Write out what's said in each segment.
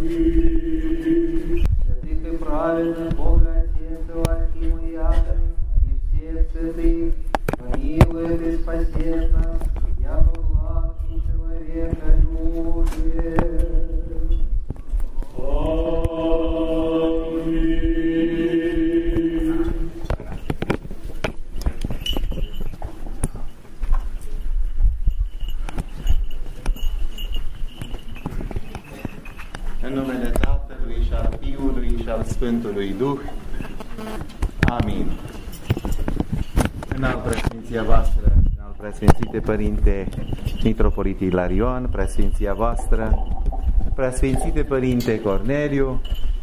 Святых и праведных Бога Отец Иоакима и Иакова и всех святых, помилуй и спаси нас, яко благий человека любит. În numele Tatălui și al Fiului și al Sfântului Duh. Amin. În al preasfinția voastră, în al preasfințite Părinte Mitropolit Ilarion, preasfinția voastră, preasfințite Părinte Corneliu,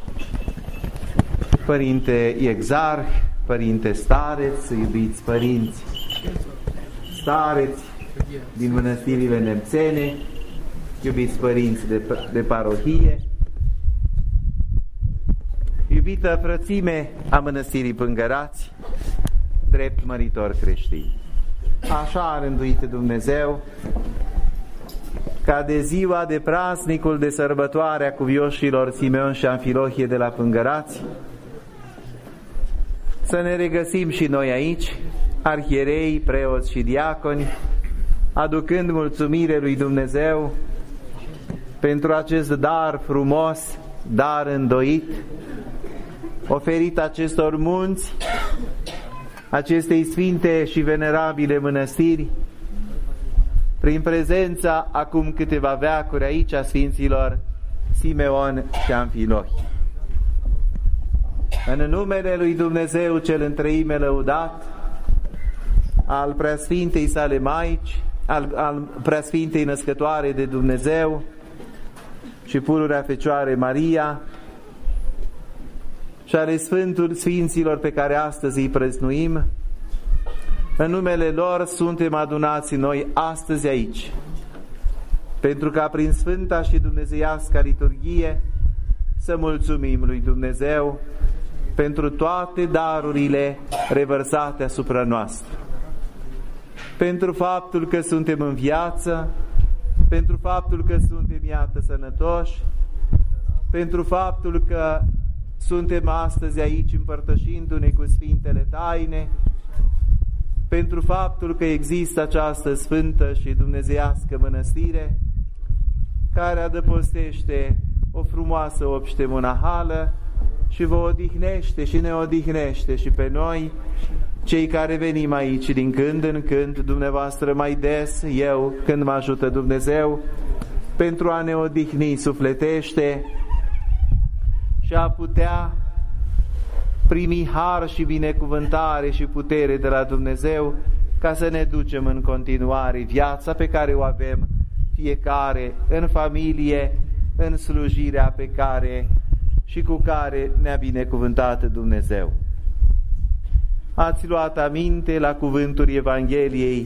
Părinte Exarh, Părinte Stareț, iubiți părinți stareți din mănăstirile nemțene, iubiți părinți de parohie, iubită frățime a mănăstirii Pângărați, drept măritori creștini. Așa a rânduit Dumnezeu ca de ziua de praznicul de sărbătoare a cuvioșilor Simeon și Amfilohie de la Pângărați să ne regăsim și noi aici, arhierei, preoți și diaconi, aducând mulțumire lui Dumnezeu pentru acest dar frumos, dar îndoit, oferit acestor munți, acestei sfinte și venerabile mănăstiri, prin prezența acum câteva veacuri aici a Sfinților Simeon și Amfilohie. În numele lui Dumnezeu cel întreime lăudat, al preasfintei sale Maici, al preasfintei născătoare de Dumnezeu și pururea Fecioare Maria și ale Sfinților pe care astăzi îi prăznuim, în numele lor suntem adunați noi astăzi aici, pentru ca prin Sfânta și Dumnezeiasca liturghie să mulțumim lui Dumnezeu pentru toate darurile revărsate asupra noastră, pentru faptul că suntem în viață, pentru faptul că suntem, iată, sănătoși, pentru faptul că suntem astăzi aici împărtășindu-ne cu Sfintele Taine, pentru faptul că există această sfântă și dumnezeiască mănăstire care adăpostește o frumoasă obște monahală și vă odihnește și ne odihnește și pe noi, cei care venim aici din când în când, dumneavoastră mai des, eu când mă ajută Dumnezeu, pentru a ne odihni sufletește și a putea primi har și binecuvântare și putere de la Dumnezeu ca să ne ducem în continuare viața pe care o avem fiecare în familie, în slujirea pe care și cu care ne-a binecuvântat Dumnezeu. Ați luat aminte la cuvântul Evangheliei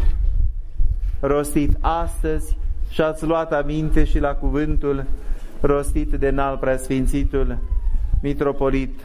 rostit astăzi și ați luat aminte și la cuvântul rostit de înalt preasfințitul Mitropolit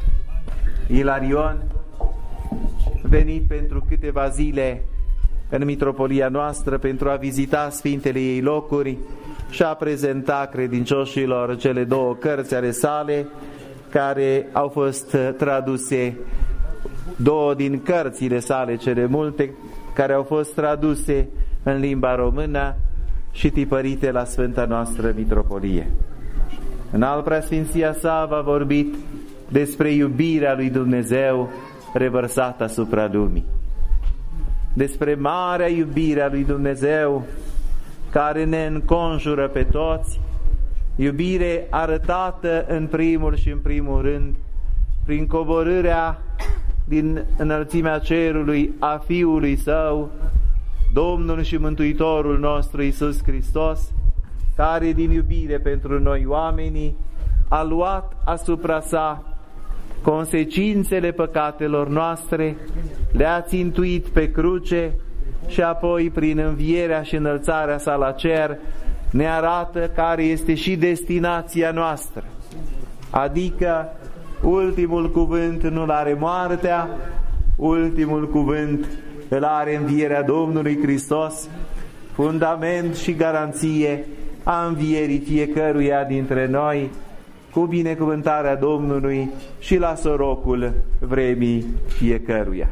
Ilarion, venit pentru câteva zile în mitropolia noastră pentru a vizita sfintele ei locuri și a prezenta credincioșilor cele două cărți ale sale care au fost traduse, două din cărțile sale cele multe care au fost traduse în limba română și tipărite la Sfânta noastră mitropolie. În al preasfinția sa v-a vorbit despre iubirea lui Dumnezeu revărsată asupra lumii, despre marea iubire a lui Dumnezeu care ne înconjură pe toți, iubire arătată în primul și în primul rând prin coborârea din înălțimea cerului a Fiului Său, Domnul și Mântuitorul nostru Iisus Hristos, care din iubire pentru noi oamenii a luat asupra sa consecințele păcatelor noastre, le-a țintuit pe cruce și apoi prin învierea și înălțarea sa la cer ne arată care este și destinația noastră, adică ultimul cuvânt nu-l are moartea, ultimul cuvânt îl are învierea Domnului Hristos, fundament și garanție a învierii fiecăruia dintre noi, cu binecuvântarea Domnului și la sorocul vremii fiecăruia.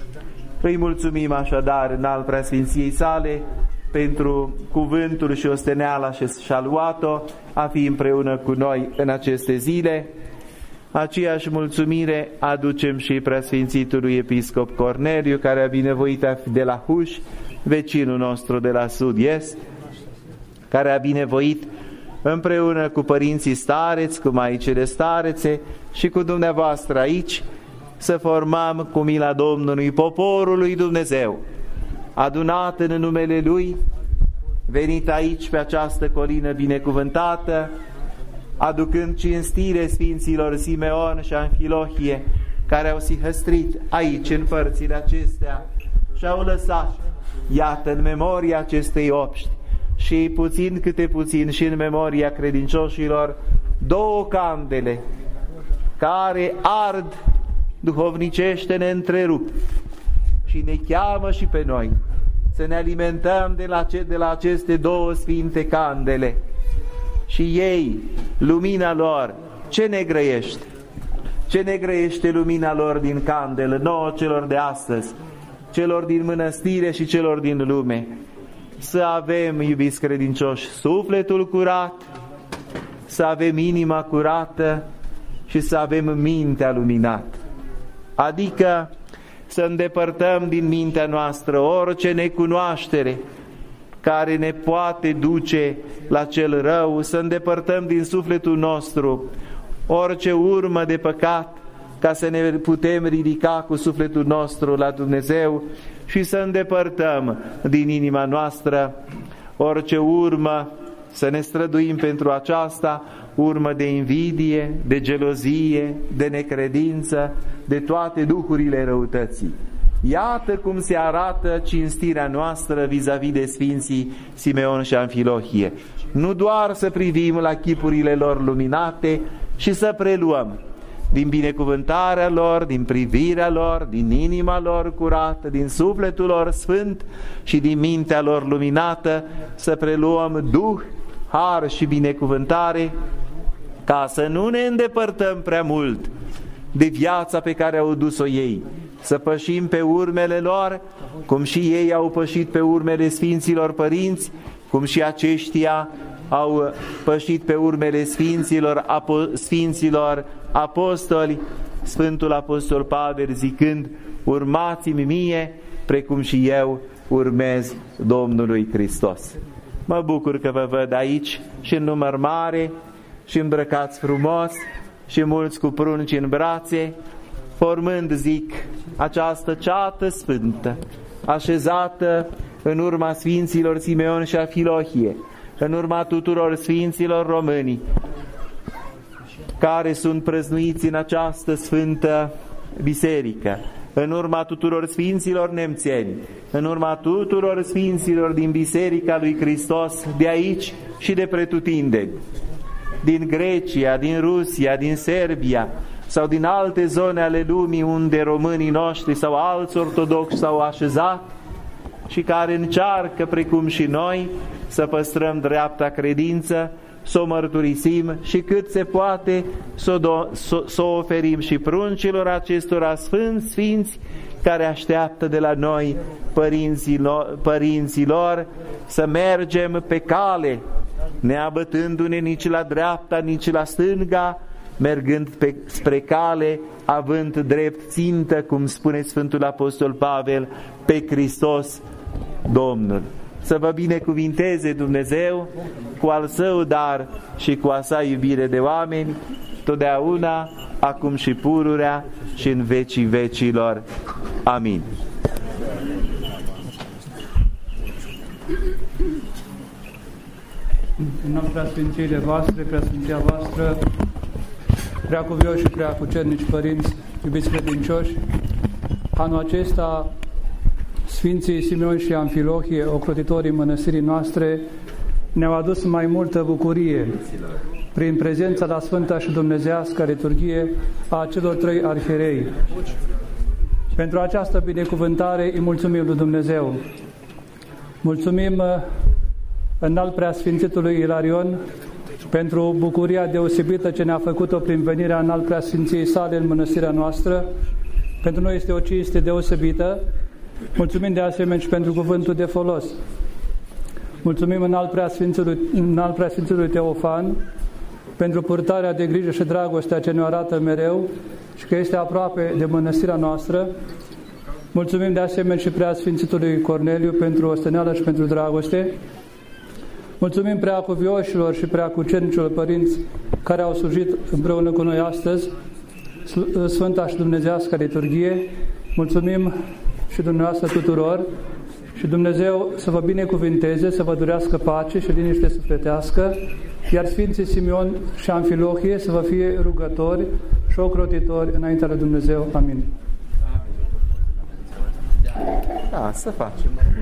Îi mulțumim așadar în al preasfinției sale pentru cuvântul și osteneala și-a luat-o a fi împreună cu noi în aceste zile. Aceeași mulțumire aducem și preasfințitului episcop Corneliu, care a binevoit de la Huș, vecinul nostru de la sud-est, care a binevoit împreună cu părinții stareți, cu maicile starețe și cu dumneavoastră aici, să formăm cu mila Domnului poporul lui Dumnezeu, adunat în numele Lui, venit aici pe această colină binecuvântată, aducând cinstire Sfinților Simeon și Amfilohie, care au sihăstrit aici în părțile acestea și au lăsat, iată, în memoria acestei obști și puțin câte puțin și în memoria credincioșilor, 2 candele care ard duhovnicește neîntrerupt și ne cheamă și pe noi să ne alimentăm de la aceste 2 sfinte candele. Și ei, lumina lor, ce ne grăiește? Ce ne grăiește lumina lor din candelă, nouă celor de astăzi, celor din mănăstire și celor din lume? Să avem, iubiți credincioși, sufletul curat, să avem inima curată și să avem mintea luminată. Adică să îndepărtăm din mintea noastră orice necunoaștere care ne poate duce la cel rău, să îndepărtăm din sufletul nostru orice urmă de păcat, ca să ne putem ridica cu sufletul nostru la Dumnezeu, și să îndepărtăm din inima noastră orice urmă, să ne străduim pentru aceasta, urmă de invidie, de gelozie, de necredință, de toate duhurile răutății. Iată cum se arată cinstirea noastră vis-a-vis de Sfinții Simeon și Amfilohie. Nu doar să privim la chipurile lor luminate și să preluăm din binecuvântarea lor, din privirea lor, din inima lor curată, din sufletul lor sfânt și din mintea lor luminată, să preluăm duh, har și binecuvântare, ca să nu ne îndepărtăm prea mult de viața pe care au dus-o ei, să pășim pe urmele lor, cum și ei au pășit pe urmele Sfinților Părinți, cum și aceștia au pășit pe urmele Sfinților Apostoli, Sfântul Apostol Pavel zicând: urmați-mi mie, precum și eu urmez Domnului Hristos. Mă bucur că vă văd aici și în număr mare și îmbrăcați frumos și mulți cu prunci în brațe, formând, zic, această ceată sfântă, așezată în urma Sfinților Simeon și Amfilohie, în urma tuturor Sfinților români, care sunt prăznuiți în această sfântă biserică, în urma tuturor Sfinților nemțeni, în urma tuturor Sfinților din Biserica lui Hristos, de aici și de pretutindeni, din Grecia, din Rusia, din Serbia sau din alte zone ale lumii unde românii noștri sau alți ortodoxi s-au așezat și care încearcă, precum și noi, să păstrăm dreapta credință, să o mărturisim și cât se poate să o oferim și pruncilor acestora sfinți care așteaptă de la noi părinților să mergem pe cale, neabătându-ne nici la dreapta, nici la stânga, mergând spre cale, având drept țintă, cum spune Sfântul Apostol Pavel, pe Hristos Domnul. Să vă binecuvinteze Dumnezeu cu al Său dar și cu a Sa iubire de oameni, totdeauna, acum și pururea și în vecii vecilor. Amin. În preasfințiile voastre, preasfinția voastră, preacuvioși și preacucernici părinți, iubiți credincioși, anul acesta Sfinții Simeon și Amfilohie, ocrotitorii mănăstirii noastre, ne-au adus mai multă bucurie prin prezența la Sfânta și Dumnezeiască liturghie a celor 3 arhierei. Pentru această binecuvântare îi mulțumim lui Dumnezeu. Mulțumim înalt preasfințitului Ilarion pentru bucuria deosebită ce ne-a făcut-o prin venirea înalt preasfinției sale în mănăstirea noastră. Pentru noi este o cinste deosebită. Mulțumim de asemenea și pentru cuvântul de folos. Mulțumim înalt preasfințitului Teofan pentru purtarea de grijă și dragostea ce ne arată mereu și că este aproape de mănăstirea noastră. Mulțumim de asemenea și preasfințitului Corneliu pentru osteneală și pentru dragoste. Mulțumim preacuvioșilor și preacucernicilor părinți care au slujit împreună cu noi astăzi Sfânta și Dumnezeiască liturghie. Mulțumim și dumneavoastră tuturor și Dumnezeu să vă binecuvinteze, să vă durească pace și liniște sufletească, iar Sfinții Simeon și Amfilohie să vă fie rugători și ocrotitori înaintea lui Dumnezeu. Amin. Da, să facem.